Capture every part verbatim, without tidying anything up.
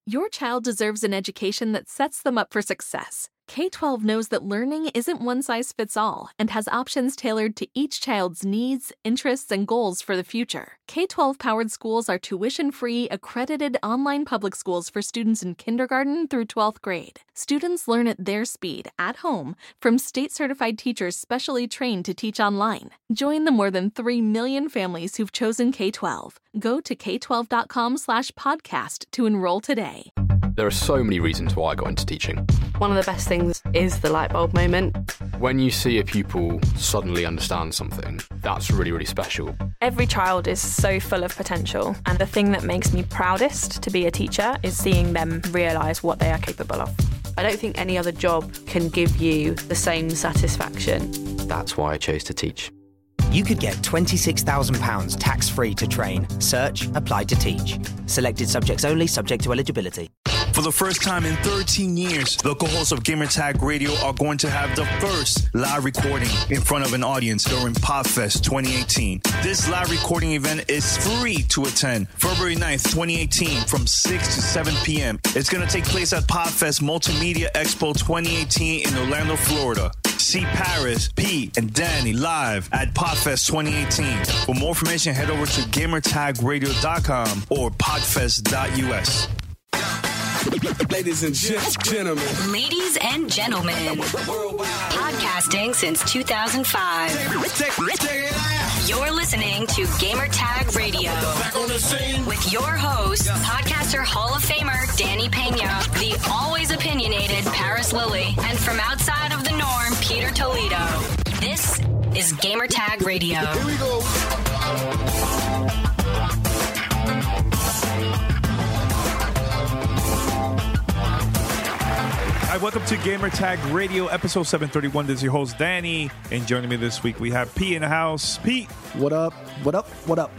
Your child deserves an education that sets them up for success. K twelve knows that learning isn't one size fits all and has options tailored to each child's needs, interests, and goals for the future. K twelve powered schools are tuition-free, accredited online public schools for students in kindergarten through twelfth grade. Students learn at their speed, at home, from state-certified teachers specially trained to teach online. Join the more than three million families who've chosen K twelve. Go to k twelve dot com slash podcast to enroll today. There are so many reasons why I got into teaching. One of the best things is the light bulb moment. When you see a pupil suddenly understand something, that's really, really special. Every child is so full of potential, and the thing that makes me proudest to be a teacher is seeing them realise what they are capable of. I don't think any other job can give you the same satisfaction. That's why I chose to teach. You could get twenty-six thousand pounds tax-free to train. Search, apply to teach. Selected subjects only, subject to eligibility. For the first time in thirteen years, the co-hosts of Gamertag Radio are going to have the first live recording in front of an audience during Podfest twenty eighteen. This live recording event is free to attend February ninth, twenty eighteen from six to seven p.m. It's going to take place at Podfest Multimedia Expo twenty eighteen in Orlando, Florida. See Paris, Pete, and Danny live at Podfest twenty eighteen. For more information, head over to gamertag radio dot com or podfest dot u s. Ladies and gentlemen. Ladies and gentlemen. Podcasting since two thousand five. You're listening to Gamertag Radio. With your host, podcaster Hall of Famer Danny Pena, the always opinionated Paris Lilly, and from outside of the norm, Peter Toledo. This is Gamertag Radio. Here we go. Hi, welcome to Gamertag Radio, episode seven thirty-one. This is your host, Danny. And joining me this week, we have Pete in the house. Pete. What up? What up? What up?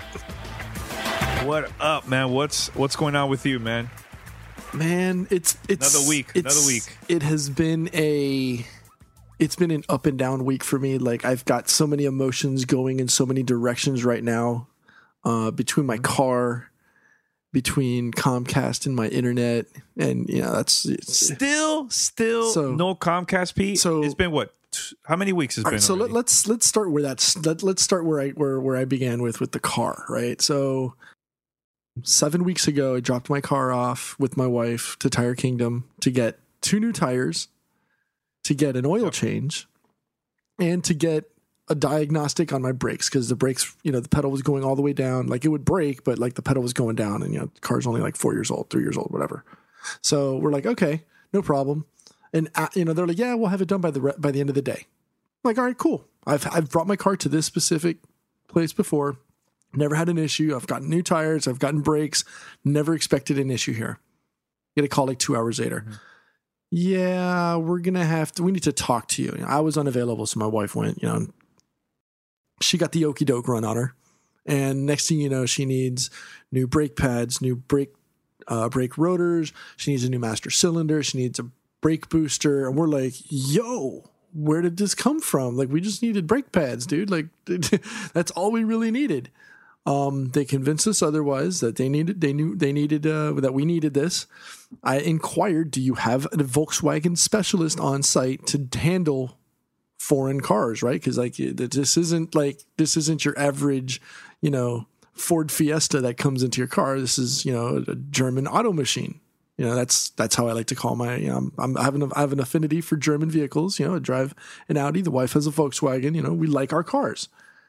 What up, man? What's what's going on with you, man? Man, it's it's another week. It's, another week. It has been a it's been an up and down week for me. Like, I've got so many emotions going in so many directions right now. Uh, between my car, between Comcast and my internet, and you know, that's it's, still still so, no Comcast, Pete. So it's been what? How many weeks has it been? Right, so let, let's let's start where that's let, let's start where I where where I began with with the car, right? So seven weeks ago, I dropped my car off with my wife to Tire Kingdom to get two new tires, to get an oil yep. change, and to get a diagnostic on my brakes, because the brakes, you know, the pedal was going all the way down. Like, it would brake, but like the pedal was going down, and you know, the car's only like four years old, three years old, whatever. So we're like, okay, no problem. And uh, you know, they're like, yeah, we'll have it done by the re- by the end of the day. I'm like, all right, cool. I've I've brought my car to this specific place before, never had an issue. I've gotten new tires, I've gotten brakes, never expected an issue here. Get a call like two hours later. Mm-hmm. Yeah, we're gonna have to. We need to talk to you. You know, I was unavailable, so my wife went. You know, she got the okie doke run on her, and next thing you know, she needs new brake pads, new brake uh, brake rotors. She needs a new master cylinder. She needs a brake booster, and we're like, yo, where did this come from? Like, we just needed brake pads, dude. Like, that's all we really needed. Um, they convinced us otherwise, that they needed, they knew they needed, uh, that we needed this. I inquired, do you have a Volkswagen specialist on site to handle foreign cars, right? Because like, this isn't like, this isn't your average, you know, Ford Fiesta that comes into your car. This is, you know, a German auto machine. You know, that's that's how I like to call my. You know, I'm, I'm I have an I have an affinity for German vehicles. You know, I drive an Audi. The wife has a Volkswagen. You know, we like our cars.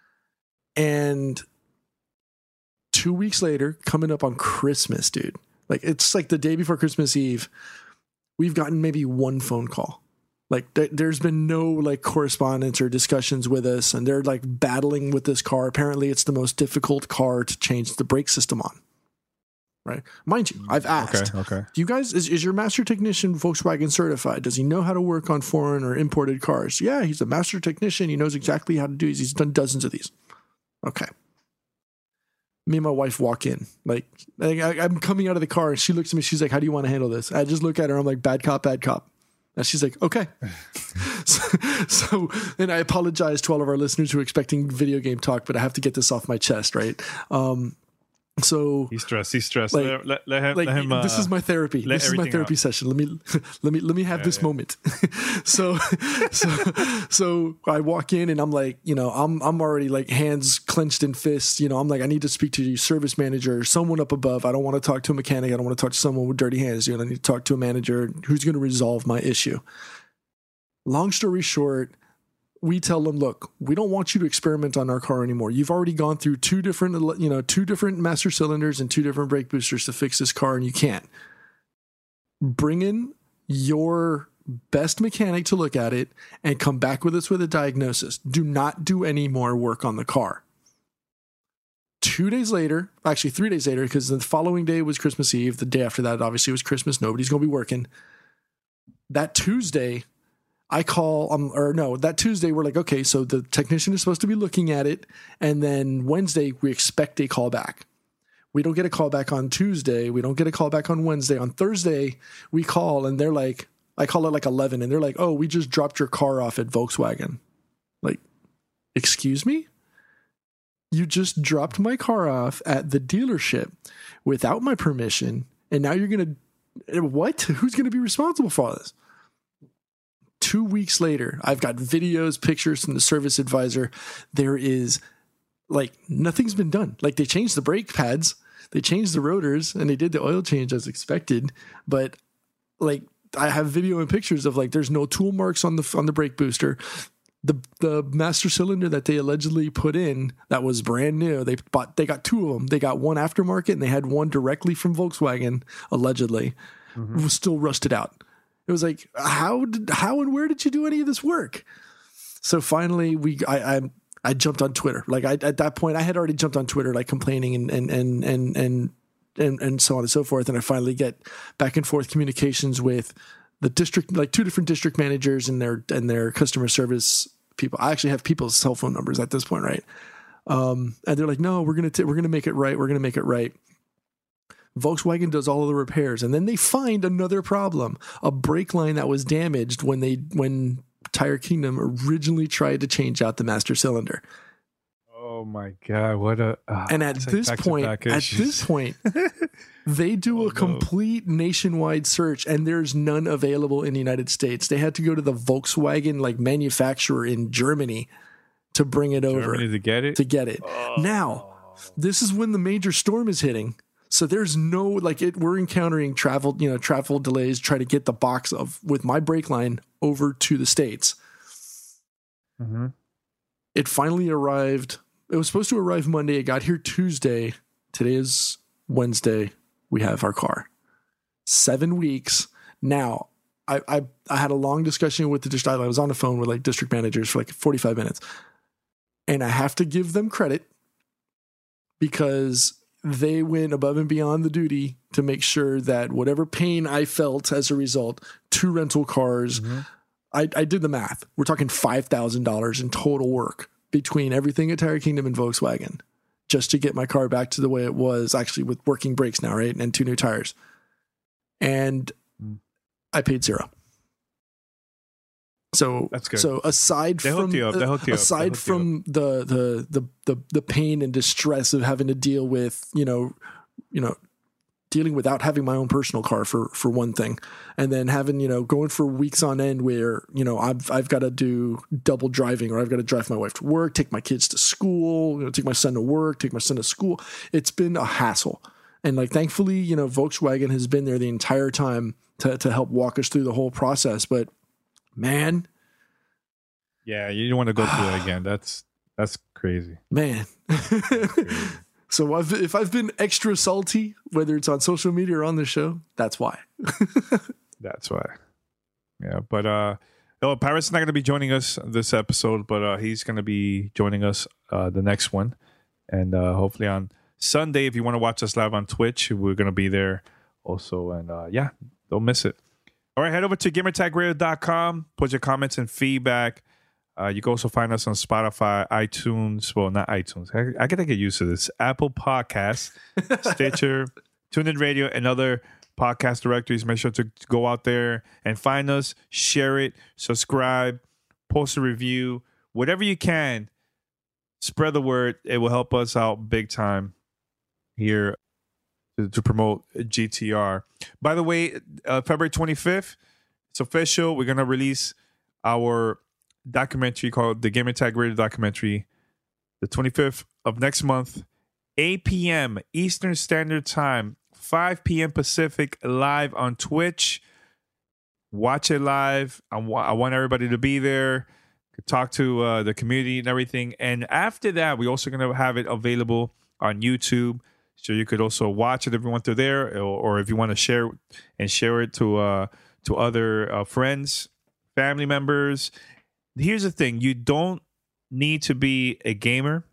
And two weeks later, coming up on Christmas, dude, like it's like the day before Christmas Eve, we've gotten maybe one phone call. Like th- there's been no like correspondence or discussions with us, and they're like battling with this car. Apparently, it's the most difficult car to change the brake system on. Right, mind you, I've asked. Okay, okay. Do you guys is, is your master technician Volkswagen certified? Does he know how to work on foreign or imported cars? Yeah, he's a master technician. He knows exactly how to do these. He's done dozens of these. Okay. Me and my wife walk in. Like, I, I'm coming out of the car, and she looks at me. She's like, "How do you want to handle this?" I just look at her. I'm like, "Bad cop, bad cop." And she's like, "Okay." so, so, and I apologize to all of our listeners who are expecting video game talk, but I have to get this off my chest, right? Um, So he's stressed. He's stressed. Like, let, let, let him. like, let him uh, this is my therapy. This is my therapy out. session. Let me let me let me have yeah, this yeah. moment. so so so I walk in and I'm like, you know, I'm I'm already like hands clenched in fists. You know, I'm like, I need to speak to your service manager or someone up above. I don't want to talk to a mechanic. I don't want to talk to someone with dirty hands. You know, I need to talk to a manager who's going to resolve my issue. Long story short, we tell them, look, we don't want you to experiment on our car anymore. You've already gone through two different, you know, two different master cylinders and two different brake boosters to fix this car, and you can't. Bring in your best mechanic to look at it and come back with us with a diagnosis. Do not do any more work on the car. Two days later, actually three days later, because the following day was Christmas Eve. The day after that, obviously, was Christmas. Nobody's going to be working. That Tuesday, I call, um, or no, that Tuesday, we're like, okay, so the technician is supposed to be looking at it. And then Wednesday, we expect a call back. We don't get a call back on Tuesday. We don't get a call back on Wednesday. On Thursday, we call and they're like, I call it like eleven. And they're like, oh, we just dropped your car off at Volkswagen. Like, excuse me? You just dropped my car off at the dealership without my permission. And now you're going to, what? Who's going to be responsible for this? Two weeks later, I've got videos, pictures from the service advisor. There is like nothing's been done. Like they changed the brake pads, they changed the rotors, and they did the oil change as expected. But like I have video and pictures of like there's no tool marks on the on the brake booster. The the master cylinder that they allegedly put in that was brand new. They bought they got two of them. They got one aftermarket and they had one directly from Volkswagen allegedly. Mm-hmm. It was still rusted out. It was like, how did, how and where did you do any of this work? So finally, we, I, I, I jumped on Twitter. Like I, at that point, I had already jumped on Twitter, like complaining and, and, and, and, and, and, and so on and so forth. And I finally get back and forth communications with the district, like two different district managers and their, and their customer service people. I actually have people's cell phone numbers at this point. Right. Um, and they're like, no, we're going to, we're going to make it right. We're going to make it right. Volkswagen does all of the repairs, and then they find another problem, a brake line that was damaged when they when Tire Kingdom originally tried to change out the master cylinder. Oh my God, what a uh, and at this like point at this point they do oh, a complete no. nationwide search, and there's none available in the United States. They had to go to the Volkswagen like manufacturer in Germany to bring it Germany over to get it to get it oh. Now this is when the major storm is hitting. So there's no, like it, we're encountering travel, you know, travel delays, try to get the box of with my brake line over to the States. Mm-hmm. It finally arrived. It was supposed to arrive Monday. It got here Tuesday. Today is Wednesday. We have our car. Seven weeks. Now, I, I, I had a long discussion with the district. I was on the phone with like district managers for like forty-five minutes. And I have to give them credit because they went above and beyond the duty to make sure that whatever pain I felt as a result, two rental cars, mm-hmm. I, I did the math. We're talking five thousand dollars in total work between everything at Tire Kingdom and Volkswagen just to get my car back to the way it was, actually with working brakes now, right? And two new tires. And mm. I paid zero. So that's good. So aside they from aside from the, the the the the pain and distress of having to deal with, you know, you know, dealing without having my own personal car for for one thing, and then having, you know, going for weeks on end where, you know, I've I've got to do double driving, or I've got to drive my wife to work, take my kids to school, you know, take my son to work, take my son to school. It's been a hassle. And like, thankfully, you know, Volkswagen has been there the entire time to to help walk us through the whole process. But man, yeah, you don't want to go through that again. That's that's crazy, man. That's crazy. So I've, if I've been extra salty, whether it's on social media or on the show, that's why. That's why. Yeah, but uh, oh, Paris is not going to be joining us this episode, but uh, he's going to be joining us uh, the next one, and uh, hopefully on Sunday. If you want to watch us live on Twitch, we're going to be there also, and uh, yeah, don't miss it. All right, head over to gamertag radio dot com. Put your comments and feedback. Uh, you can also find us on Spotify, iTunes. Well, not iTunes. I, I gotta get used to this. Apple Podcasts, Stitcher, TuneIn Radio, and other podcast directories. Make sure to go out there and find us, share it, subscribe, post a review, whatever you can. Spread the word. It will help us out big time. here to, to promote G T R. By the way, uh, February twenty-fifth, it's official. We're going to release our documentary called the Gamertag Radio documentary, the twenty-fifth of next month, eight p.m. Eastern Standard Time, five p.m. Pacific, live on Twitch. Watch it live. I, wa- I want everybody to be there, talk to uh, the community and everything. And after that, we're also going to have it available on YouTube, so you could also watch it if you want to there, or, or if you want to share and share it to uh, to other uh, friends, family members. Here's the thing: you don't need to be a gamer.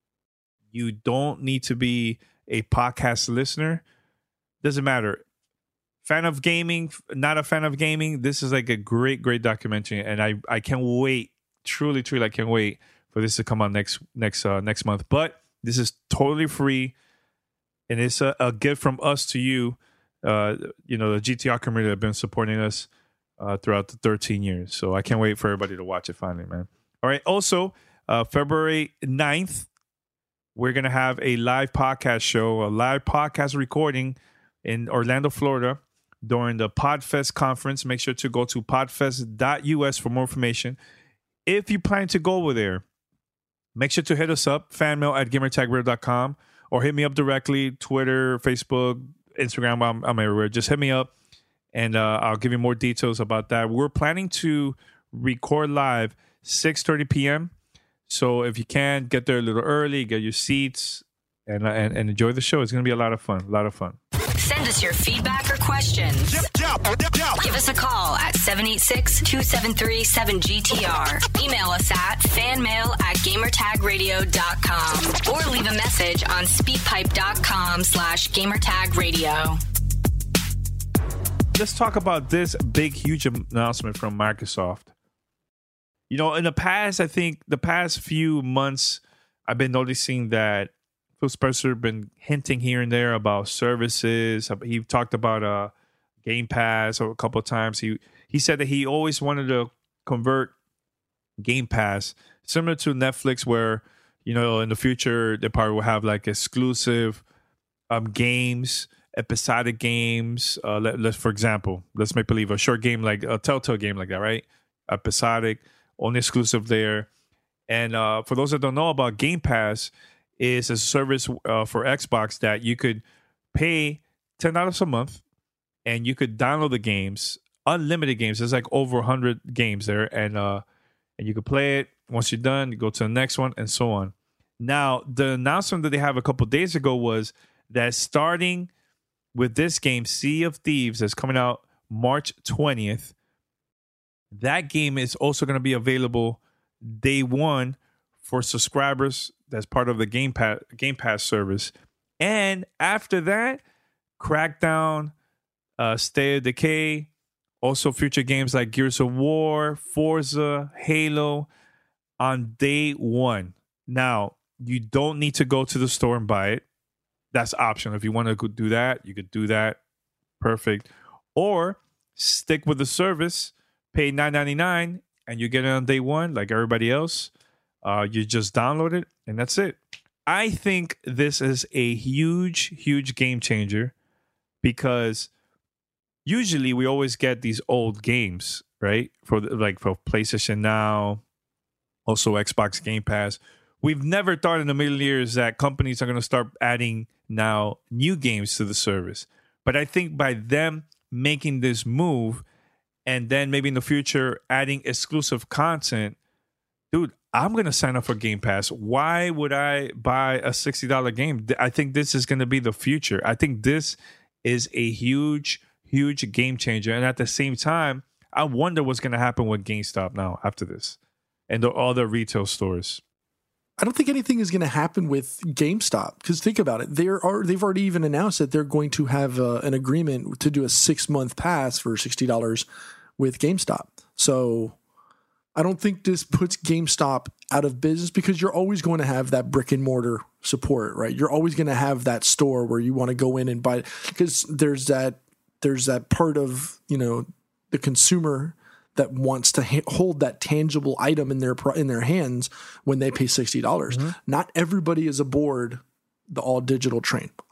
You don't need to be a podcast listener. Doesn't matter. Fan of gaming, not a fan of gaming. This is like a great, great documentary, and I, I can't wait. Truly, truly, I can't wait for this to come out next next uh, next month. But this is totally free, and it's a, a gift from us to you. Uh, you know, the G T R community have been supporting us uh, throughout the thirteen years. So I can't wait for everybody to watch it finally, man. All right. Also, uh, February ninth, we're going to have a live podcast show, a live podcast recording in Orlando, Florida during the PodFest conference. Make sure to go to podfest dot u s for more information. If you plan to go over there, make sure to hit us up, fanmail at gamertag radio dot com, or hit me up directly, Twitter, Facebook, Instagram. I'm, I'm everywhere. Just hit me up, and uh, I'll give you more details about that. We're planning to record live six thirty p.m., so if you can, get there a little early, get your seats, and, uh, and, and enjoy the show. It's going to be a lot of fun, a lot of fun. Send us your feedback or questions. Give us a call at seven eight six, two seven three, seven G T R. Email us at fanmail at gamertag radio dot com or leave a message on speakpipe dot com slash gamertag radio. Let's talk about this big, huge announcement from Microsoft. You know, in the past, I think the past few months, I've been noticing that Phil Spencer been hinting here and there about services. He talked about uh, Game Pass a couple of times. He he said that he always wanted to convert Game Pass similar to Netflix, where, you know, in the future they probably will have like exclusive um, games, episodic games. Uh, let, let's, for example, let's make believe a short game like a Telltale game like that, right? Episodic, only exclusive there. And uh, for those that don't know about Game Pass, is a service uh, for Xbox that you could pay ten dollars a month and you could download the games, unlimited games. There's like over one hundred games there, and uh, and you could play it. Once you're done, you go to the next one, and so on. Now, the announcement that they have a couple days ago was that starting with this game, Sea of Thieves, that's coming out March twentieth, that game is also going to be available day one for subscribers. That's part of the Game Pass Game Pass service. And after that, Crackdown, uh, State of Decay, also future games like Gears of War, Forza, Halo on day one. Now, you don't need to go to the store and buy it. That's optional. If you want to go do that, you could do that. Perfect. Or stick with the service, pay nine ninety-nine, and you get it on day one like everybody else. Uh, you just download it, and that's it. I think this is a huge, huge game changer, because usually we always get these old games, right? For the, like for PlayStation Now, also Xbox Game Pass. We've never thought in a million years that companies are going to start adding now new games to the service. But I think by them making this move, and then maybe in the future adding exclusive content, dude, I'm going to sign up for Game Pass. Why would I buy a sixty dollars game? I think this is going to be the future. I think this is a huge, huge game changer. And at the same time, I wonder what's going to happen with GameStop now after this and the other retail stores. I don't think anything is going to happen with GameStop, because think about it. There are they've already even announced that they're going to have uh, an agreement to do a six month pass for sixty dollars with GameStop. So I don't think this puts GameStop out of business, because you're always going to have that brick and mortar support, right? You're always going to have that store where you want to go in and buy it, because there's that there's that part of, you know, the consumer that wants to ha- hold that tangible item in their in their hands when they pay sixty dollars. Mm-hmm. Not everybody is aboard the all digital train.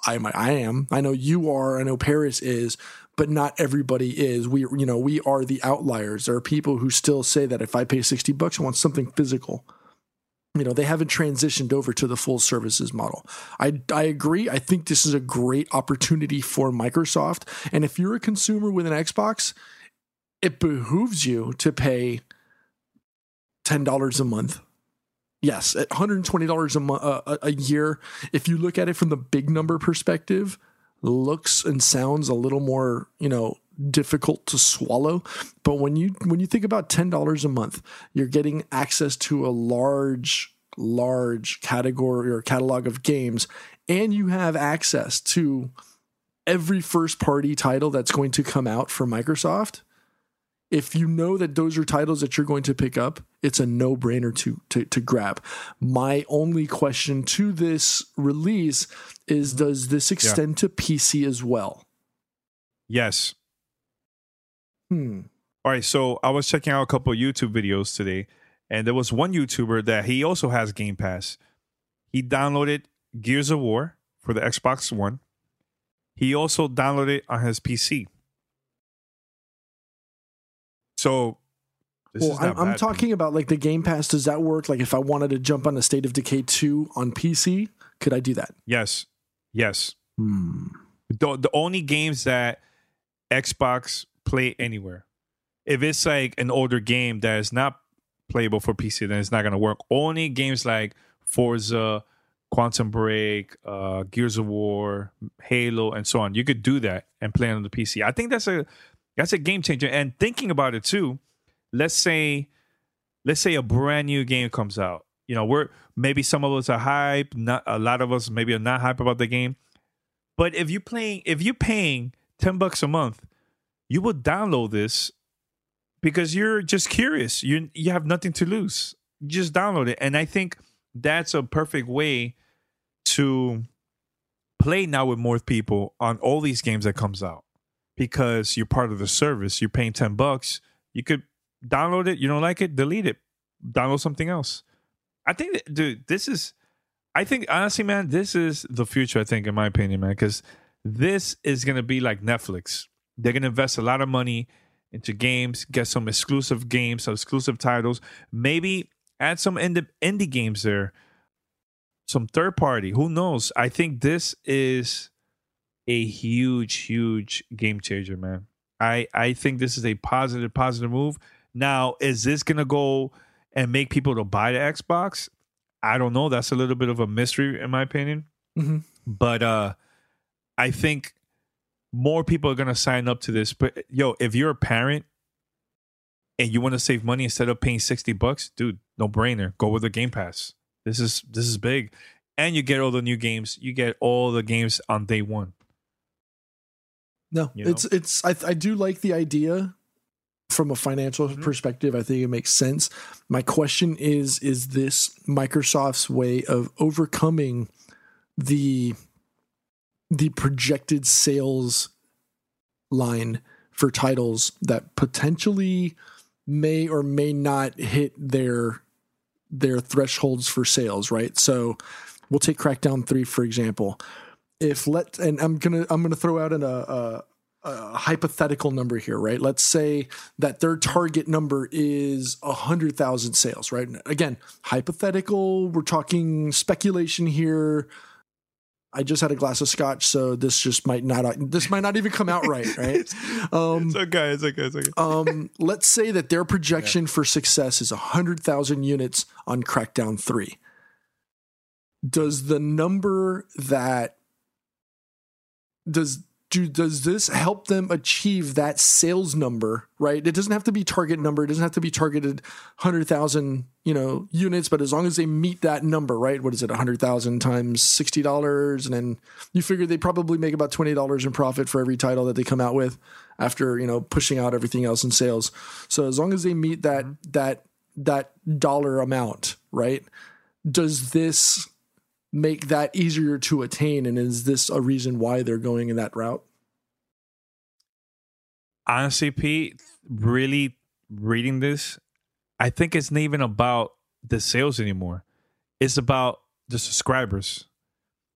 I I am. I know you are. I know Paris is, but not everybody is. We you know we are the outliers. There are people who still say that if I pay sixty bucks, I want something physical. You know, they haven't transitioned over to the full services model. I, I agree. I think this is a great opportunity for Microsoft. And if you're a consumer with an Xbox, it behooves you to pay ten dollars a month. Yes, at one hundred twenty dollars a, mo- a, a year. If you look at it from the big number perspective, looks and sounds a little more, you know, difficult to swallow. But when you when you think about ten dollars a month, you're getting access to a large, large category or catalog of games, and you have access to every first-party title that's going to come out from Microsoft. If you know that those are titles that you're going to pick up, it's a no-brainer to, to, to grab. My only question to this release is, does this extend yeah. to P C as well? Yes. Hmm. All right, so I was checking out a couple of YouTube videos today, and there was one YouTuber that he also has Game Pass. He downloaded Gears of War for the Xbox One. He also downloaded it on his P C. So, this well, is not I'm, I'm bad, talking man. about like the Game Pass. Does that work? Like if I wanted to jump on a State of Decay two on P C, could I do that? Yes. Yes. Hmm. The, the only games that Xbox play anywhere. If it's like an older game that is not playable for P C, then it's not going to work. Only games like Forza, Quantum Break, uh, Gears of War, Halo, and so on. You could do that and play on the P C. I think that's a that's a game changer. And thinking about it too, let's say let's say a brand new game comes out. You know, we're maybe some of us are hype, not a lot of us maybe are not hype about the game. But if you playing, if you're paying ten bucks a month, you will download this because you're just curious. You you have nothing to lose. You just download it. And I think that's a perfect way to play now with more people on all these games that comes out, because you're part of the service. You're paying ten bucks. You could download it. You don't like it, delete it. Download something else. I think, that, dude, this is, I think, honestly, man, this is the future, I think, in my opinion, man, because this is going to be like Netflix. They're going to invest a lot of money into games, get some exclusive games, some exclusive titles, maybe add some indie, indie games there, some third party. Who knows? I think this is a huge, huge game changer, man. I, I think this is a positive, positive move. Now, is this going to go and make people to buy the Xbox? I don't know. That's a little bit of a mystery, in my opinion. Mm-hmm. But uh, I think more people are going to sign up to this. But yo, if you're a parent and you want to save money instead of paying sixty bucks, dude, no brainer. Go with the Game Pass. This is this is big. And you get all the new games. You get all the games on day one. No, you know? it's it's I, I do like the idea from a financial mm-hmm. perspective. I think it makes sense. My question is, is this Microsoft's way of overcoming the the projected sales line for titles that potentially may or may not hit their their thresholds for sales, right? So we'll take Crackdown three, for example. If let and I'm gonna I'm gonna throw out an, a, a, a hypothetical number here, right? Let's say that their target number is a hundred thousand sales, right? Again, hypothetical. We're talking speculation here. I just had a glass of scotch, so this just might not this might not even come out right, right? Um, it's okay, it's okay, it's okay. um, let's say that their projection yeah. for success is a hundred thousand units on Crackdown three. Does the number that does do does this help them achieve that sales number, right? It doesn't have to be target number. It doesn't have to be targeted one hundred thousand, you know, units, but as long as they meet that number, right? What is it? one hundred thousand times sixty dollars. And then you figure they probably make about twenty dollars in profit for every title that they come out with after, you know, pushing out everything else in sales. So as long as they meet that, that, that dollar amount, right? Does this make that easier to attain? And is this a reason why they're going in that route? Honestly, Pete, really reading this, I think it's not even about the sales anymore. It's about the subscribers.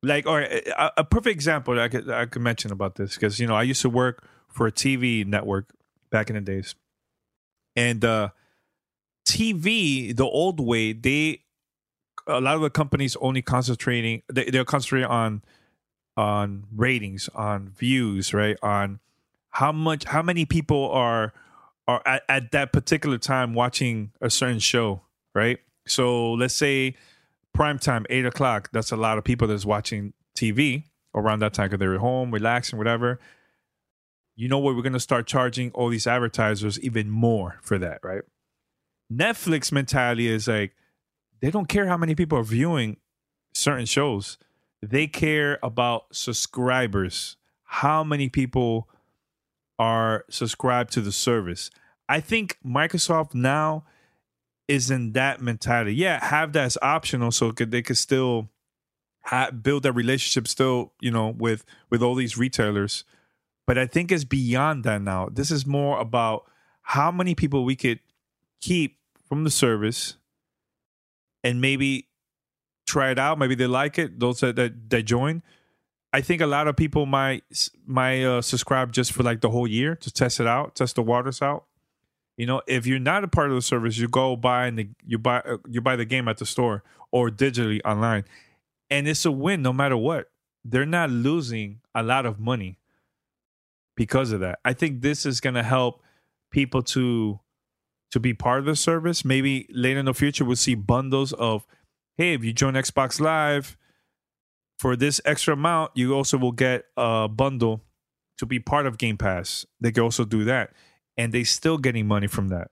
Like, or a, a perfect example that I could I could mention about this, because you know I used to work for a T V network back in the days, and uh, T V the old way, they a lot of the companies only concentrating they, they're concentrating on on ratings, on views, right, on how much how many people are are at, at that particular time watching a certain show, right? So let's say prime time, eight o'clock. That's a lot of people that's watching T V around that time because they're at home, relaxing, whatever. You know what? We're going to start charging all these advertisers even more for that, right? Netflix mentality is like, they don't care how many people are viewing certain shows. They care about subscribers. How many people are subscribed to the service? I think Microsoft now is in that mentality. Yeah, have that as optional so could, they could still ha- build that relationship still, you know, with, with all these retailers. But I think it's beyond that now. This is more about how many people we could keep from the service and maybe try it out. Maybe they like it, those that, that, that join. I think a lot of people might, might uh, subscribe just for like the whole year to test it out, test the waters out. You know, if you're not a part of the service, you go buy and the, you buy uh, you buy the game at the store or digitally online, and it's a win no matter what. They're not losing a lot of money because of that. I think this is going to help people to to be part of the service. Maybe later in the future we'll see bundles of, hey, if you join Xbox Live for this extra amount, you also will get a bundle to be part of Game Pass. They can also do that. And they still getting money from that.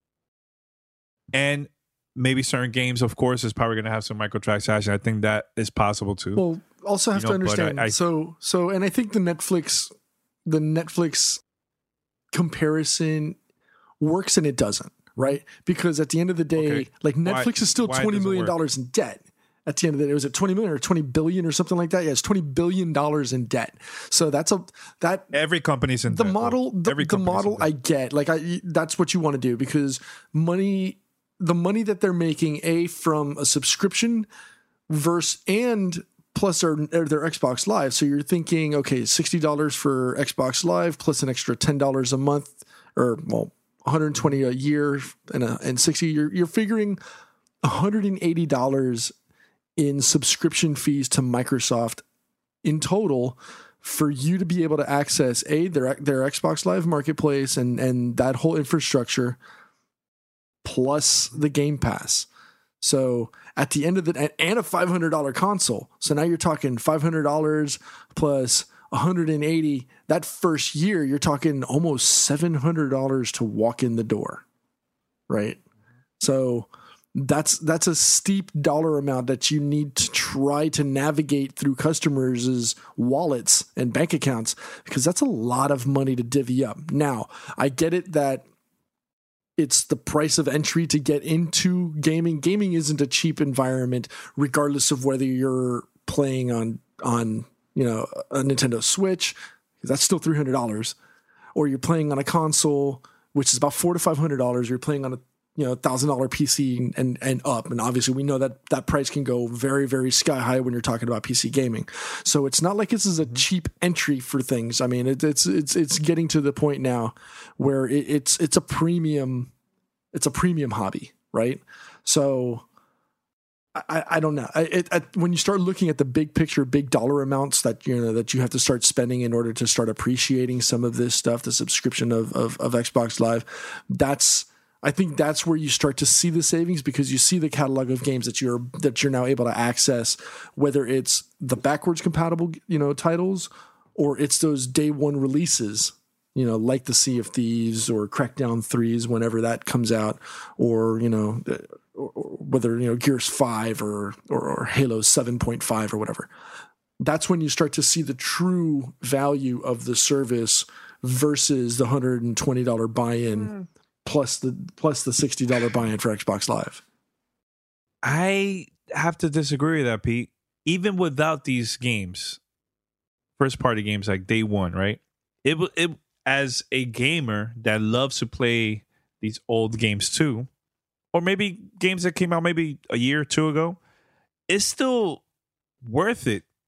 And maybe certain games, of course, is probably going to have some microtransaction. I think that is possible too. Well, also have you to know, understand. I, I, so, so, and I think the Netflix, the Netflix comparison works and it doesn't, right? Because at the end of the day, okay. like Netflix why, is still twenty million dollars in debt. At the end of the day, was it twenty million or twenty billion or something like that? Yeah, it's twenty billion dollars in debt. So that's a that every company's in the debt. model. The, every the model I get, like I, that's what you want to do because money, the money that they're making, a from a subscription, verse and plus their their Xbox Live. So you're thinking, okay, sixty dollars for Xbox Live plus an extra ten dollars a month, or well, one hundred twenty a year and a, and sixty. You're you're figuring one hundred eighty dollars in subscription fees to Microsoft in total for you to be able to access a their their Xbox Live marketplace and and that whole infrastructure plus the Game Pass. So at the end of the and a five hundred dollars console. So now you're talking five hundred dollars plus one hundred eighty. That first year you're talking almost seven hundred dollars to walk in the door. Right? So That's that's a steep dollar amount that you need to try to navigate through customers' wallets and bank accounts because that's a lot of money to divvy up. Now, I get it that it's the price of entry to get into gaming. Gaming isn't a cheap environment, regardless of whether you're playing on on you know a Nintendo Switch, because that's still three hundred dollars, or you're playing on a console, which is about four to five hundred dollars. You're playing on a you know, thousand dollar P C and, and up. And obviously we know that that price can go very, very sky high when you're talking about P C gaming. So it's not like this is a cheap entry for things. I mean, it, it's, it's, it's getting to the point now where it, it's, it's a premium, it's a premium hobby, right? So I, I don't know. I, it, I, when you start looking at the big picture, big dollar amounts that, you know, that you have to start spending in order to start appreciating some of this stuff, the subscription of, of, of Xbox Live, that's, I think that's where you start to see the savings because you see the catalog of games that you're that you're now able to access, whether it's the backwards compatible, you know, titles or it's those day one releases, you know, like the Sea of Thieves or Crackdown threes whenever that comes out, or you know, or, or whether you know Gears five or, or or Halo seven point five or whatever. That's when you start to see the true value of the service versus the one hundred twenty dollars buy-in. Mm. Plus the plus the sixty dollars buy-in for Xbox Live. I have to disagree with that, Pete. Even without these games, first party games like day one, right? It it as a gamer that loves to play these old games too, or maybe games that came out maybe a year or two ago, it's still worth it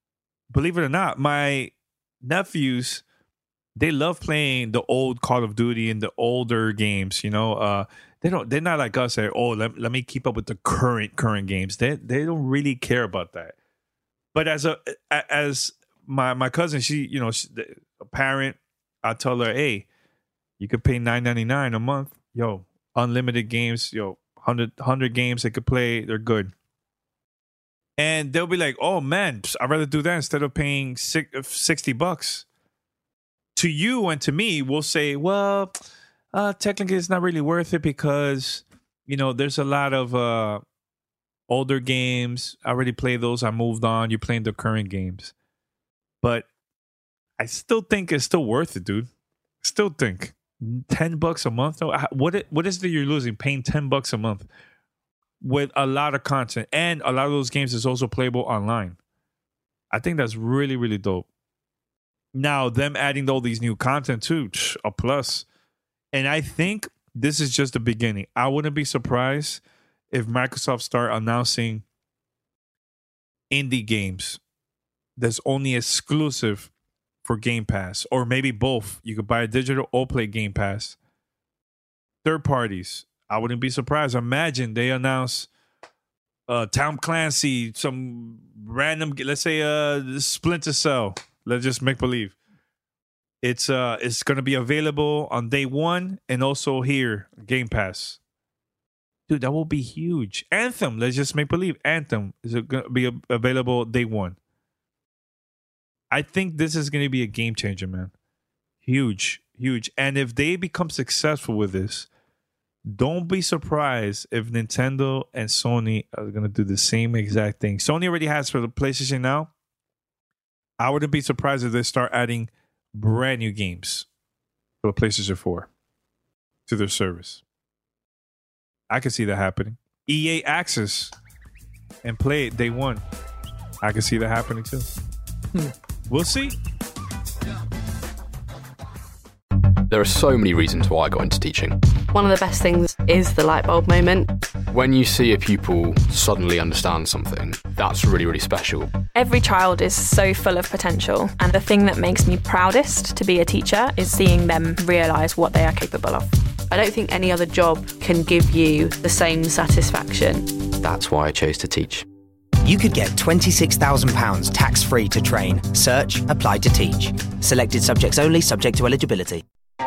believe it or not, my nephews, they love playing the old Call of Duty and the older games. You know, uh, they don't. They're not like us. That oh, let, let me keep up with the current current games. They they don't really care about that. But as a as my my cousin, she you know she, a parent, I tell her, hey, you could pay nine ninety-nine a month. Yo, unlimited games. Yo, one hundred games they could play. They're good. And they'll be like, oh man, I'd rather do that instead of paying sixty bucks. To you and to me, we'll say, well, uh, technically it's not really worth it because, you know, there's a lot of uh, older games. I already played those. I moved on. You're playing the current games. But I still think it's still worth it, dude. Still think. ten bucks a month? Though? What, it, what is it you're losing paying ten bucks a month with a lot of content? And a lot of those games is also playable online. I think that's really, really dope. Now, them adding all these new content too, a plus. And I think this is just the beginning. I wouldn't be surprised if Microsoft start announcing indie games that's only exclusive for Game Pass. Or maybe both. You could buy a digital or play Game Pass. Third parties. I wouldn't be surprised. Imagine they announce uh, Tom Clancy, some random, let's say uh, Splinter Cell. Let's just make believe. It's uh, it's going to be available on day one and also here, Game Pass. Dude, that will be huge. Anthem, let's just make believe. Anthem is going to be available day one. I think this is going to be a game changer, man. Huge, huge. And if they become successful with this, don't be surprised if Nintendo and Sony are going to do the same exact thing. Sony already has for the PlayStation Now. I wouldn't be surprised if they start adding brand new games for the PlayStation four to their service. I can see that happening. E A Access and play it day one. I can see that happening too. Hmm. We'll see. There are so many reasons why I got into teaching. One of the best things is the light bulb moment. When you see a pupil suddenly understand something, that's really, really special. Every child is so full of potential, and the thing that makes me proudest to be a teacher is seeing them realise what they are capable of. I don't think any other job can give you the same satisfaction. That's why I chose to teach. You could get twenty-six thousand pounds tax-free to train. Search, apply to teach. Selected subjects only, subject to eligibility.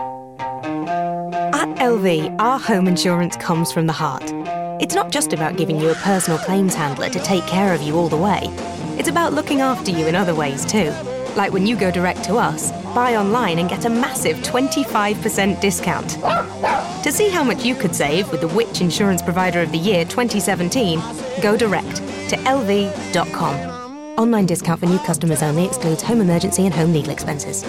At L V, our home insurance comes from the heart. It's not just about giving you a personal claims handler to take care of you all the way. It's about looking after you in other ways too. Like when you go direct to us, buy online and get a massive twenty-five percent discount. To see how much you could save with the Which Insurance Provider of the Year twenty seventeen, go direct to L V dot com. Online discount for new customers only, excludes home emergency and home legal expenses.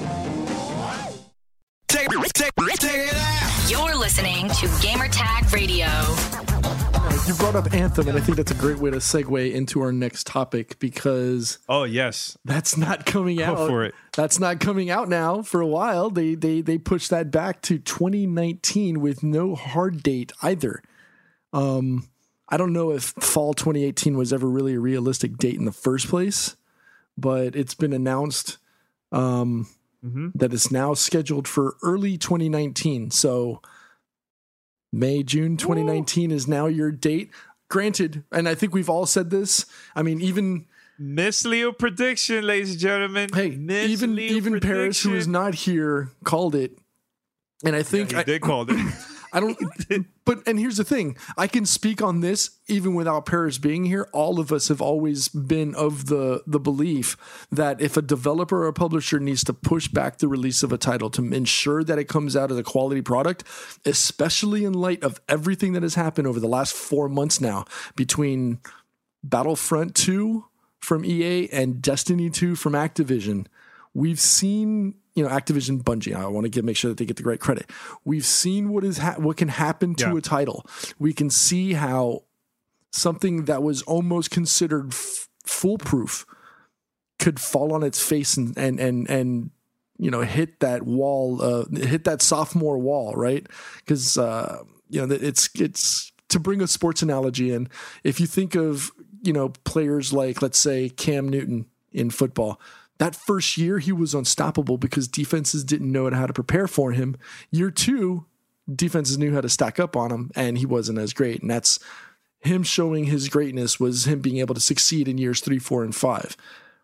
You're listening to Gamertag Radio. You brought up Anthem, and I think that's a great way to segue into our next topic because oh yes, that's not coming out. Go for it. That's not coming out now for a while. They they they pushed that back to twenty nineteen with no hard date either. Um, I don't know if fall twenty eighteen was ever really a realistic date in the first place, but it's been announced um, mm-hmm. that it's now scheduled for early twenty nineteen. So May, June twenty nineteen Ooh. Is now your date. Granted, and I think we've all said this. I mean, even Miss Leo prediction, ladies and gentlemen. Hey, Miss even Leo even prediction. Paris, who is not here, called it. And I think yeah, he I did call it. I don't, but, and here's the thing. I can speak on this even without Paris being here. All of us have always been of the, the belief that if a developer or a publisher needs to push back the release of a title to ensure that it comes out as a quality product, especially in light of everything that has happened over the last four months now between Battlefront two from E A and Destiny two from Activision, we've seen, you know, Activision, Bungie. I want to get make sure that they get the right credit. We've seen what is ha- what can happen to yeah. a title. We can see how something that was almost considered f- foolproof could fall on its face and and and and you know hit that wall, uh, hit that sophomore wall, right? Because uh, you know it's it's to bring a sports analogy in. If you think of you know players like let's say Cam Newton in football. That first year, he was unstoppable because defenses didn't know how to prepare for him. Year two, defenses knew how to stack up on him, and he wasn't as great. And that's him showing his greatness was him being able to succeed in years three, four, and five.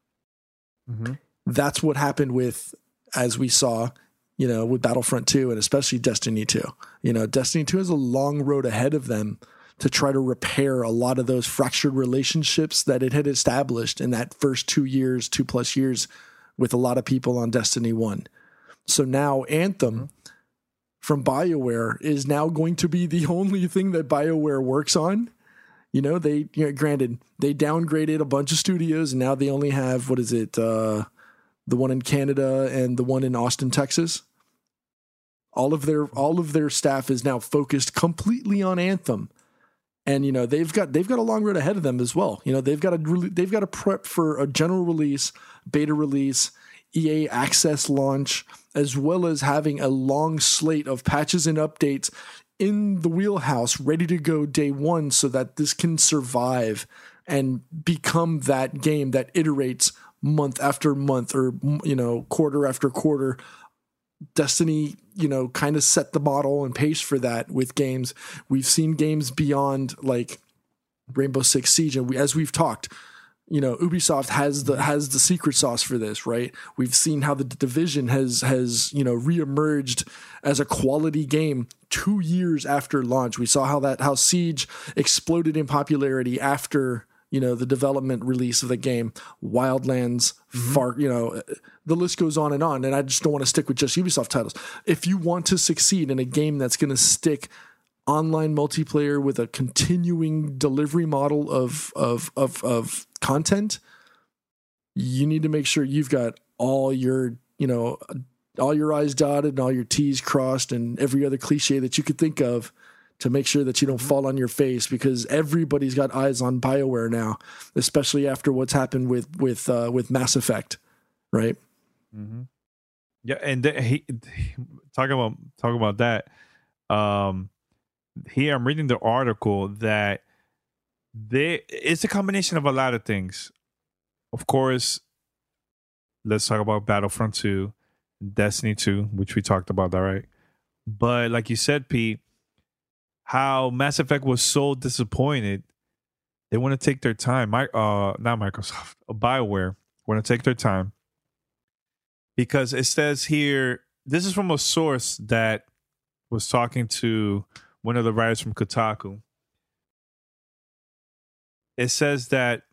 Mm-hmm. That's what happened with, as we saw, you know, with Battlefront two and especially Destiny two. You know, Destiny two has a long road ahead of them to try to repair a lot of those fractured relationships that it had established in that first two years, two plus years with a lot of people on Destiny one. So now Anthem from BioWare is now going to be the only thing that BioWare works on. You know, they, you know, granted, they downgraded a bunch of studios and now they only have, what is it, uh, the one in Canada and the one in Austin, Texas. All of their all of their staff is now focused completely on Anthem, and you know they've got they've got a long road ahead of them as well. You know they've got to they've got to prep for a general release, beta release, E A access launch, as well as having a long slate of patches and updates in the wheelhouse, ready to go day one, so that this can survive and become that game that iterates month after month, or you know quarter after quarter. Destiny, you know, kind of set the model and pace for that with games. We've seen games beyond like Rainbow Six Siege, and we, as we've talked, you know, Ubisoft has the has the secret sauce for this, right? We've seen how the Division has has you know reemerged as a quality game two years after launch. We saw how that how Siege exploded in popularity after you know the development release of the game. Wildlands, mm-hmm. far you know. The list goes on and on, and I just don't want to stick with just Ubisoft titles. If you want to succeed in a game that's going to stick online multiplayer with a continuing delivery model of, of of of content, you need to make sure you've got all your you know all your I's dotted and all your T's crossed, and every other cliche that you could think of to make sure that you don't fall on your face, because everybody's got eyes on BioWare now, especially after what's happened with with uh, with Mass Effect, right? Mm-hmm. Yeah, and th- he, he talk about talk about that. Um, here I'm reading the article that they it's a combination of a lot of things. Of course, let's talk about Battlefront two, Destiny two, which we talked about that, right? But like you said, Pete, how Mass Effect was so disappointed, they want to take their time. My, uh, not Microsoft, BioWare want to take their time. Because it says here, this is from a source that was talking to one of the writers from Kotaku. It says that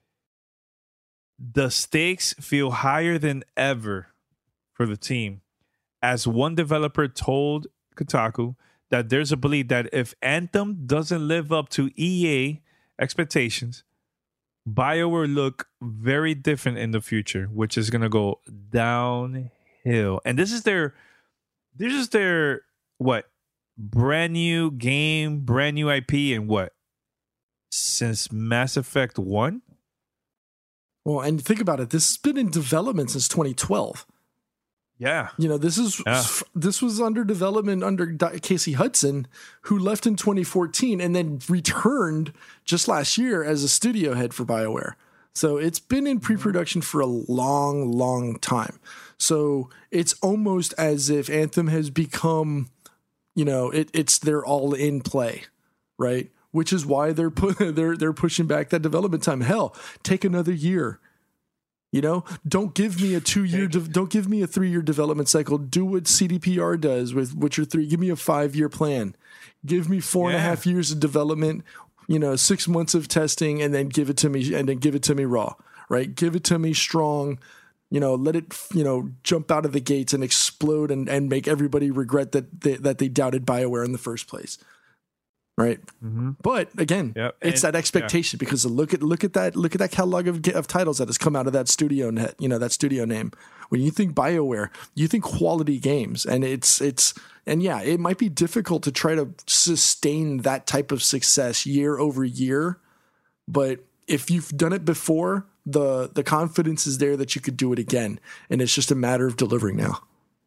the stakes feel higher than ever for the team, as one developer told Kotaku that there's a belief that if Anthem doesn't live up to E A expectations, BioWare look very different in the future, which is going to go downhill. And this is their, this is their, what, brand new game, brand new I P, and what, since Mass Effect one? Well, and think about it. This has been in development since twenty twelve. Yeah. You know, this is yeah. this was under development under Casey Hudson, who left in twenty fourteen and then returned just last year as a studio head for BioWare. So it's been in pre-production for a long, long time. So it's almost as if Anthem has become, you know, it, it's their all-in play, right? Which is why they're pu- they're they're pushing back that development time. Hell, take another year. You know, don't give me a two-year, de- don't give me a three-year development cycle. Do what C D P R does with Witcher three. Give me a five-year plan. Give me four yeah. and a half years of development. You know, six months of testing, and then give it to me, and then give it to me raw. Right? Give it to me strong. You know, let it, you know, jump out of the gates and explode, and, and make everybody regret that they, that they doubted BioWare in the first place. Right. Mm-hmm. But again, yep. it's and, that expectation yeah. because look at look at that look at that catalog of, of titles that has come out of that studio net, you know, that studio name. When you think BioWare, you think quality games, and it's it's and yeah, it might be difficult to try to sustain that type of success year over year, but if you've done it before, the the confidence is there that you could do it again, and it's just a matter of delivering now.